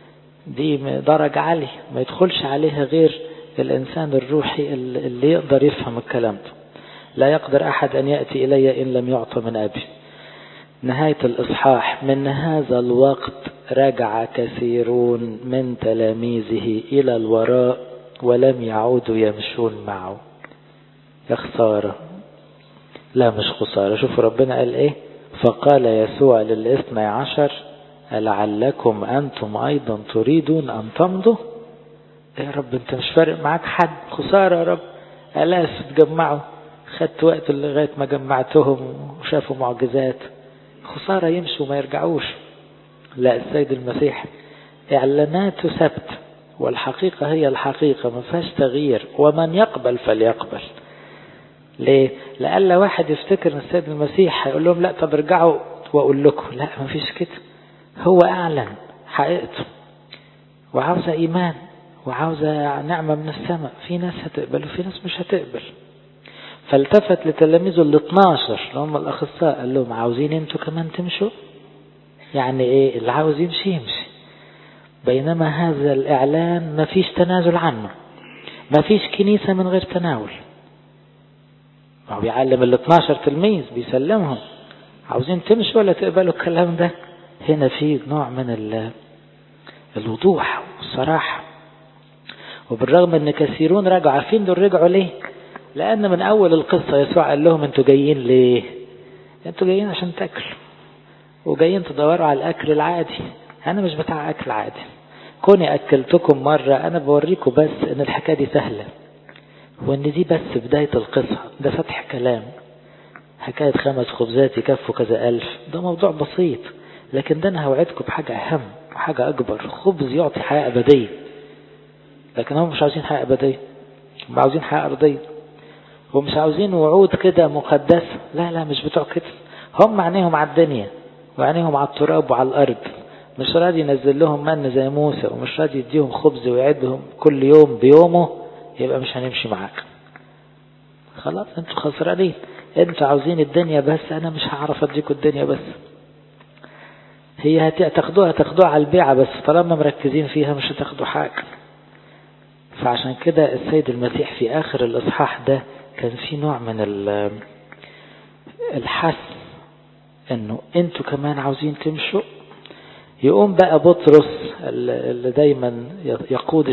دي درجة عالية ما يدخلش عليها غير الإنسان الروحي اللي يقدر يفهم الكلام ده. لا يقدر أحد أن يأتي إلي إن لم يعطى من أبي. نهاية الإصحاح: من هذا الوقت رجع كثيرون من تلاميذه إلى الوراء ولم يعودوا يمشون معه. يا خسارة. لا مش خسارة. شوفوا ربنا قال إيه: فقال يسوع لل12: لعلكم أنتم أيضا تريدون أن تمضوا؟ يا رب أنت مش فارق معاك حد؟ خسارة يا رب. ألاف تجمعوا، خدت وقت لغاية ما جمعتهم وشافوا معجزات، خسارة يمشوا ما يرجعوش. لا، السيد المسيح إعلاناته ثبت، والحقيقة هي الحقيقة ما فيهاش تغيير، ومن يقبل فليقبل. ليه؟ لألا واحد يفتكر ان السيد المسيح هيقول لهم لا طب ارجعوا واقول لكم. لا، ما فيش كده. هو أعلن حقيقته، وعاوزة إيمان، وعاوزة نعمة من السماء. في ناس هتقبل وفي ناس مش هتقبل. فالتفت لتلاميذه 12 اللي هم الأخصاء، قال لهم عاوزين انتوا كمان تمشوا؟ يعني ايه؟ اللي عاوز يمشي يمشي. بينما هذا الإعلان ما فيش تنازل عنه، ما فيش كنيسة من غير تناول. هو بيعلم 12 تلميذ بيسلمهم، عاوزين تمشوا ولا تقبلوا الكلام ده؟ هنا في نوع من الوضوح والصراحة. وبالرغم ان كثيرون رجعوا، عارفين دول رجعوا ليه؟ لأن من أول القصة يسوع قال لهم انتوا جايين ليه؟ انتوا جايين عشان تاكلوا، وجايين تدوروا على الأكل العادي. أنا مش بتاع أكل عادي. كوني أكلتكم مرة أنا بوريكم بس إن الحكاية دي سهلة. وان دي بس بداية القصة، ده فتح كلام. حكاية 5 خبزات يكفوا كذا ألف ده موضوع بسيط، لكن ده أنا هوعدكم بحاجة أهم وحاجة أكبر، خبز يعطي حياة أبدية. لكن هم مش عاوزين حياة أبدية، هم عاوزين حياة أرضية، ومش عاوزين وعود كده مقدسة. لا لا، مش بتوع كده. هم عينيهم على الدنيا وعينيهم على التراب وعلى الأرض. مش راضي ينزل لهم من زي موسى، ومش راضي يديهم خبز ويعدهم كل يوم بيومه. يبقى مش هنمشي معاك، خلاص انتوا خسرانين. انتوا عاوزين الدنيا بس، انا مش هعرف اديكم الدنيا بس. هي تاخدوها على البيعة بس، طالما مركزين فيها مش هتاخدوا حاجة. فعشان كده السيد المسيح في آخر الإصحاح ده كان في نوع من الحث انه انتوا كمان عاوزين تمشوا. يقوم بقى بطرس اللي دايما يقود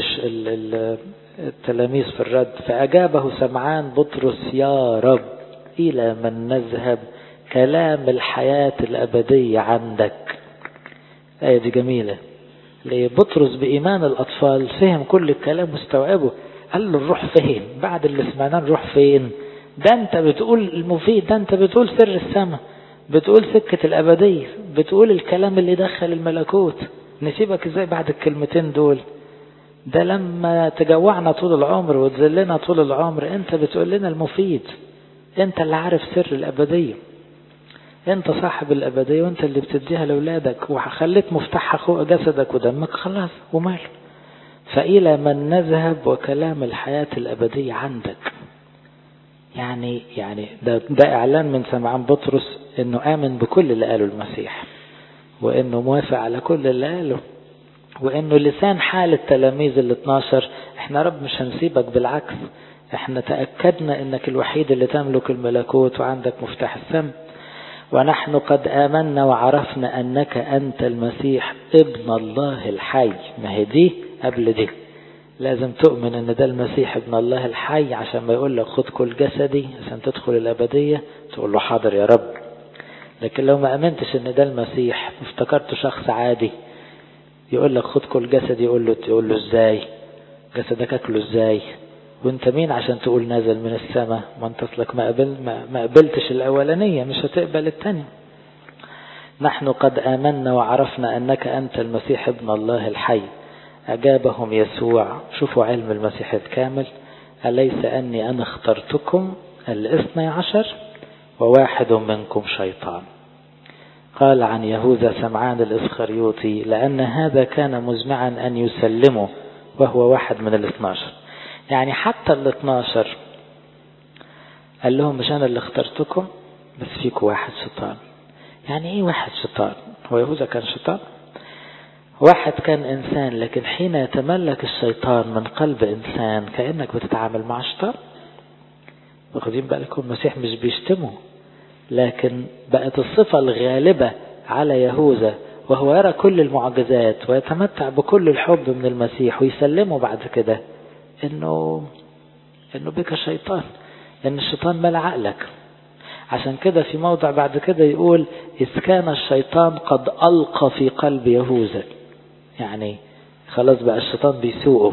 التلاميذ في الرد، فأجابه سمعان بطرس: يا رب إلى من نذهب؟ كلام الحياة الأبدية عندك. آية دي جميلة. ليه؟ بطرس بإيمان الأطفال فهم كل الكلام واستوعبه. قال له نروح فين بعد اللي سمعناه؟ نروح فين؟ ده انت بتقول المفيد، ده انت بتقول سر السماء، بتقول سكة الأبدية، بتقول الكلام اللي دخل الملكوت. نسيبك ازاي بعد الكلمتين دول؟ ده لما تجوعنا طول العمر وتذلنا طول العمر انت بتقول لنا المفيد. انت اللي عارف سر الأبدية، انت صاحب الأبدية، وانت اللي بتديها لأولادك، وخليت مفتاحها فوق جسدك ودمك، خلاص ومال. فإلى من نذهب وكلام الحياة الأبدية عندك. يعني ده إعلان من سمعان بطرس انه آمن بكل اللي قاله المسيح، وانه موافق على كل اللي قاله، وانه لسان حال التلاميذ 12: احنا رب مش هنسيبك، بالعكس احنا تأكدنا انك الوحيد اللي تملك الملكوت وعندك مفتاح السماء، ونحن قد آمنا وعرفنا أنك أنت المسيح ابن الله الحي. ما هي دي قبل دي، لازم تؤمن أن ده المسيح ابن الله الحي عشان ما يقول لك خد كل جسدي عشان تدخل الأبدية تقول له حاضر يا رب. لكن لو ما أمنتش أن ده المسيح افتكرته شخص عادي يقول لك خد كل جسدي، يقول له ازاي جسدك أكله ازاي وانت مين عشان تقول نازل من السماء؟ ما انت اصلك ما قبلتش الأولانية، مش هتقبل التانية. نحن قد آمنا وعرفنا أنك أنت المسيح ابن الله الحي. أجابهم يسوع، شوفوا علم المسيح الكامل: أليس أني أنا اخترتكم 12 وواحد منكم شيطان؟ قال عن يهوذا سمعان الإسخريوطي: لأن هذا كان مزمعا أن يسلمه وهو واحد من 12. يعني حتى 12 قال لهم مش أنا اللي اخترتكم، بس فيكم واحد شيطان. يعني ايه واحد شيطان؟ هو يهوذا كان شيطان؟ واحد كان إنسان، لكن حين يتملك الشيطان من قلب إنسان كأنك بتتعامل مع شيطان. واخدين بالكم؟ المسيح مش بيشتمه، لكن بقت الصفة الغالبة على يهوذا وهو يرى كل المعجزات ويتمتع بكل الحب من المسيح ويسلمه بعد كده انه بك شيطان، ان الشيطان ملأ عقلك. عشان كده في موضع بعد كده يقول: إذ كان الشيطان قد ألقى في قلب يهوذا. يعني خلاص بقى الشيطان بيسوقه،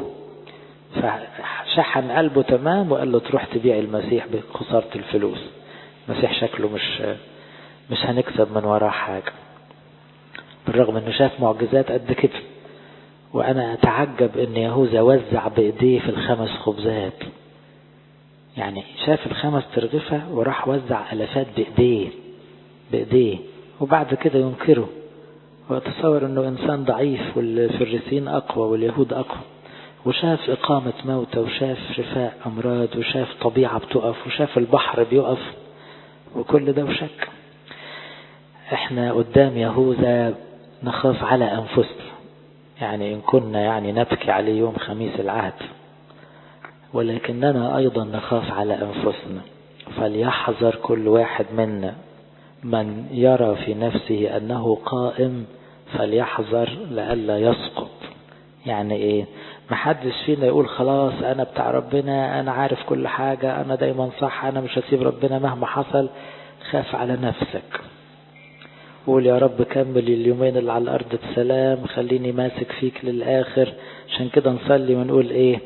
فشحن قلبه تمام وقال له تروح تبيع المسيح بخسارة الفلوس. المسيح شكله مش هنكسب من وراه حاجة، بالرغم انه شاف معجزات قد كده. وانا اتعجب ان يهوذا وزع بايديه في 5 خبزات. يعني شاف 5 ترغفة وراح وزع الافات بايديه وبعد كده ينكره ويتصور انه انسان ضعيف والفريسيين اقوى واليهود اقوى. وشاف اقامة موتى وشاف شفاء امراض وشاف طبيعة بتقف وشاف البحر بيقف وكل ده وشك. احنا قدام يهوذا نخاف على انفسنا، يعني ان كنا نبكي عليه يوم خميس العهد، ولكننا ايضا نخاف على انفسنا. فليحذر كل واحد منا من يرى في نفسه انه قائم، فليحذر لئلا يسقط. يعني ايه؟ محدش فينا يقول خلاص انا بتاع ربنا، انا عارف كل حاجة، انا دايما صح، انا مش هسيب ربنا مهما حصل. خاف على نفسك، قول يا رب كمل اليومين اللي على الارض بسلام، خليني ماسك فيك للاخر. عشان كده نصلي ونقول ايه؟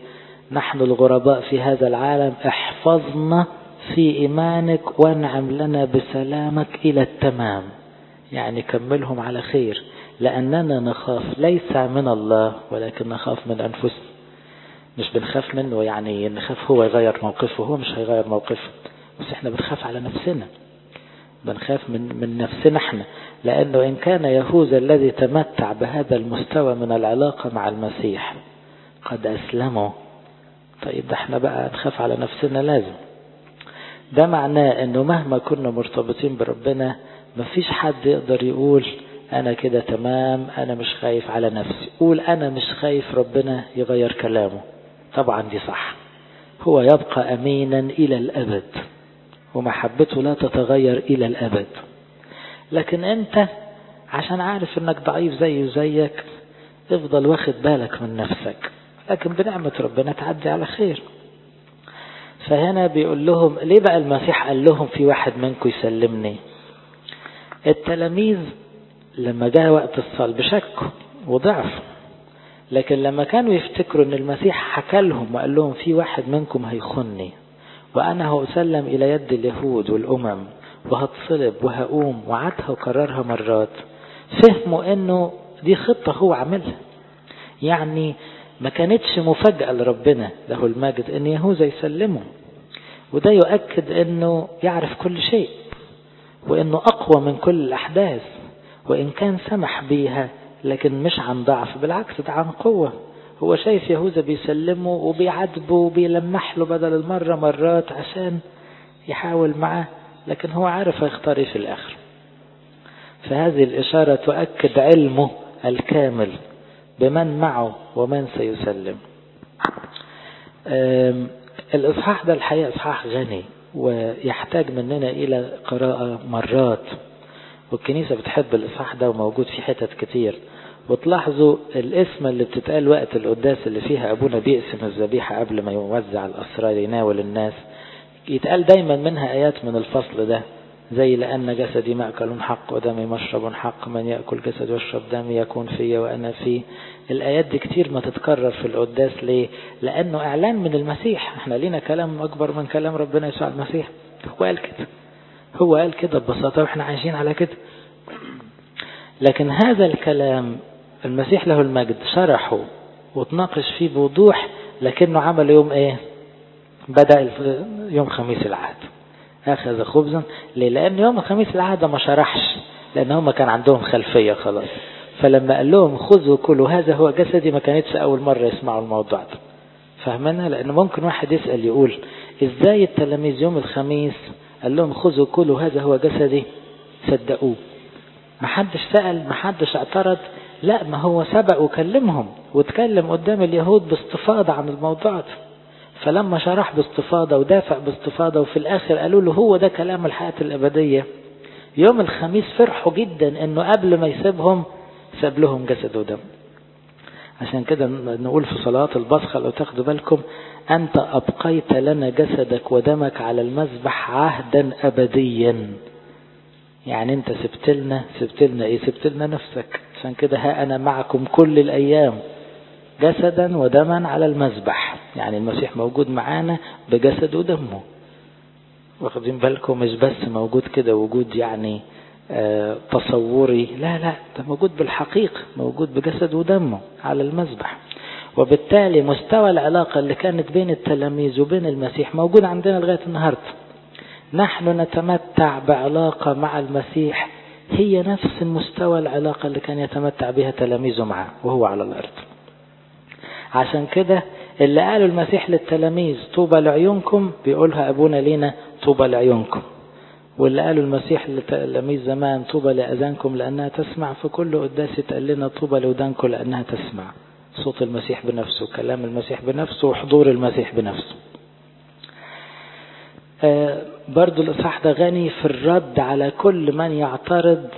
نحن الغرباء في هذا العالم، احفظنا في إيمانك وانعم لنا بسلامك إلى التمام. يعني كملهم على خير، لأننا نخاف ليس من الله ولكن نخاف من أنفسنا. مش بنخاف منه يعني نخاف هو يغير موقفه، هو مش هيغير موقفه، بس احنا بنخاف على نفسنا، بنخاف من نفسنا احنا. لأنه إن كان يهوذا الذي تمتع بهذا المستوى من العلاقة مع المسيح قد أسلمه، طيب ده احنا بقى نخاف على نفسنا لازم. ده معناه انه مهما كنا مرتبطين بربنا مفيش حد يقدر يقول انا كده تمام، انا مش خايف على نفسي. قول انا مش خايف ربنا يغير كلامه، طبعا دي صح. هو يبقى امينا الى الابد ومحبته لا تتغير الى الابد. لكن انت عشان عارف انك ضعيف زيه زيك افضل واخد بالك من نفسك، لكن بنعمة ربنا تعدي على خير. فهنا بيقول لهم ليه بقى المسيح قال لهم في واحد منكم يسلمني؟ التلاميذ لما جاء وقت الصلب شكوا وضعفوا، لكن لما كانوا يفتكروا ان المسيح حكى لهم وقال لهم في واحد منكم هيخني وانا هأسلم الى يد اليهود والامم وهتصلب وهقوم، وعدها وكررها مرات، فهموا انه دي خطة هو عملها. يعني ما كانتش مفاجأة لربنا له المجد ان يهوذا يسلمه، وده يؤكد انه يعرف كل شيء وانه اقوى من كل الاحداث، وان كان سمح بيها لكن مش عن ضعف، بالعكس ده عن قوة. هو شايف يهوذا بيسلمه وبيعاتبه وبيلمح له بدل المرة مرات عشان يحاول معاه، لكن هو عارف هيختار في الاخر. فهذه الاشارة تؤكد علمه الكامل بمن معه ومن سيسلم. الإصحاح ده الحقيقة إصحاح غني ويحتاج مننا إلى قراءة مرات، والكنيسة بتحب الإصحاح ده وموجود في حتت كتير. وتلاحظوا الاسم اللي بتتقال وقت القداس اللي فيها أبونا بيقسم الذبيحة قبل ما يوزع الأسرار يناول الناس، يتقال دايما منها آيات من الفصل ده، زي لأن جسدي مأكل حق ودمي مشرب حق، من يأكل جسد ويشرب دمي يكون فيه وأنا فيه. الآيات دي كتير ما تتكرر في القداس. ليه؟ لأنه إعلان من المسيح. احنا لينا كلام أكبر من كلام ربنا يسوع المسيح. هو قال كده، هو قال كده ببساطة واحنا عايشين على كده. لكن هذا الكلام المسيح له المجد شرحه وتناقش فيه بوضوح، لكنه عمل يوم ايه؟ بدأ يوم خميس العهد أخذ خبزا. ليه؟ لأن يوم خميس العهد ما شرحش، لأن هم كان عندهم خلفية خلاص. فلما قال لهم خذوا كلوا هذا هو جسدي، ما كانتش أول مرة يسمعوا الموضوع ده. فهمنا؟ لأن ممكن واحد يسأل يقول إزاي التلاميذ يوم الخميس قال لهم خذوا كلوا هذا هو جسدي صدقوه؟ ما حدش سأل، ما حدش اعترض. لا، ما هو سبق وكلمهم وتكلم قدام اليهود باستفاضة عن الموضوع ده. فلما شرح باستفاضة ودافع باستفاضة وفي الآخر قالوا له هو ده كلام الحياة الأبدية، يوم الخميس فرحوا جدا انه قبل ما يسيبهم ساب لهم جسد ودم. عشان كده نقول في صلاة البصخة لو تاخدوا بالكم أنت أبقيت لنا جسدك ودمك على المذبح عهدا أبديا. يعني أنت سبت لنا إيه؟ سبت لنا نفسك. عشان كده ها أنا معكم كل الأيام جسدا ودما على المذبح. يعني المسيح موجود معانا بجسد ودمه. واخدين بالكم؟ مش بس موجود كده وجود يعني تصوري، لا ده موجود بالحقيقة، موجود بجسد ودمه على المذبح. وبالتالي مستوى العلاقة اللي كانت بين التلاميذ وبين المسيح موجود عندنا لغاية النهاردة. نحن نتمتع بعلاقة مع المسيح هي نفس المستوى العلاقة اللي كان يتمتع بها تلاميذه معه وهو على الأرض. عشان كده اللي قاله المسيح للتلاميذ طوبى لعيونكم بيقولها أبونا لينا طوبى لعيونكم. واللي قاله المسيح للتلاميذ زمان طوبى لأذانكم لأنها تسمع، في كل قداس يتقال لنا طوبى لودانكم لأنها تسمع. صوت المسيح بنفسه، كلام المسيح بنفسه، وحضور المسيح بنفسه. برضو الإصحاح ده غني في الرد على كل من يعترض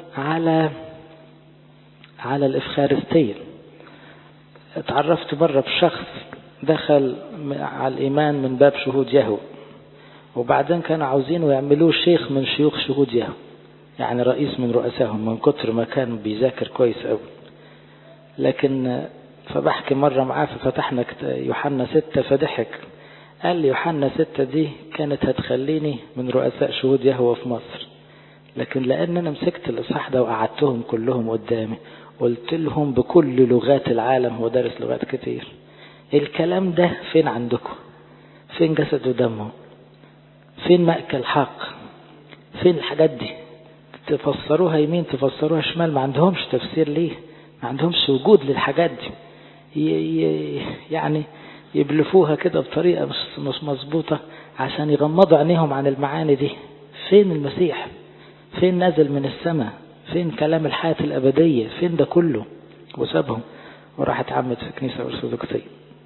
على الإفخارستية. اتعرفت مرة بشخص دخل على الإيمان من باب شهود يهوه، وبعدين كانوا عاوزينه يعملوه شيخ من شيوخ شهود يهوه، يعني رئيس من رؤسائهم من كتر ما كان بيذاكر كويس قوي. لكن فبحكي مرة معاه ففتحنا يوحنا 6 فضحك، قال لي يوحنا 6 دي كانت هتخليني من رؤساء شهود يهوه في مصر، لكن لأن أنا مسكت الإصحاح ده وقعدتهم كلهم قدامي قلت لهم بكل لغات العالم، هو دارس لغات كتير، الكلام ده فين عندكم؟ فين جسد ودمه؟ فين مأكل حق؟ فين الحاجات دي؟ تفسروها يمين تفسروها شمال، ما عندهمش تفسير ليه، ما عندهمش وجود للحاجات دي، يعني يبلفوها كده بطريقة مش مظبوطة عشان يغمضوا عينيهم عن المعاني دي. فين المسيح؟ فين نازل من السماء؟ فين كلام الحياة الأبدية؟ فين ده كله؟ وسابهم وراح اتعمد في كنيسة أرثوذكسية.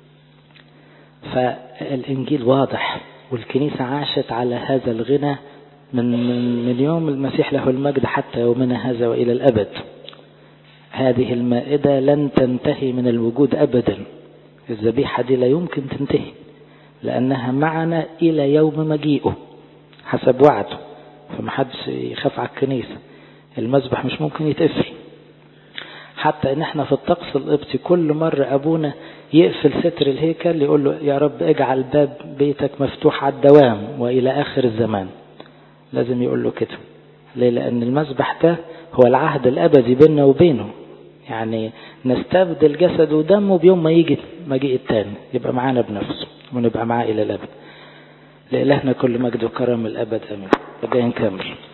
فالإنجيل واضح، والكنيسة عاشت على هذا الغنى من يوم المسيح له المجد حتى يومنا هذا وإلى الأبد. هذه المائدة لن تنتهي من الوجود أبدا، الذبيحة دي لا يمكن تنتهي لأنها معنا إلى يوم مجيئه حسب وعده، فمحدش يخاف على الكنيسة، المذبح مش ممكن يتقفل. حتى ان احنا في الطقس القبطي كل مرة ابونا يقفل ستر الهيكل يقول له يا رب اجعل باب بيتك مفتوح على الدوام والى اخر الزمان، لازم يقول له كده. ليه؟ لان المذبح ده هو العهد الابدي بيننا وبينه، يعني نستبدل جسد ودمه بيوم ما يجي مجيء التاني يبقى معانا بنفسه ونبقى معاه الى الابد. لإلهنا كل مجد وكرم الابد امين. جاي نكمل.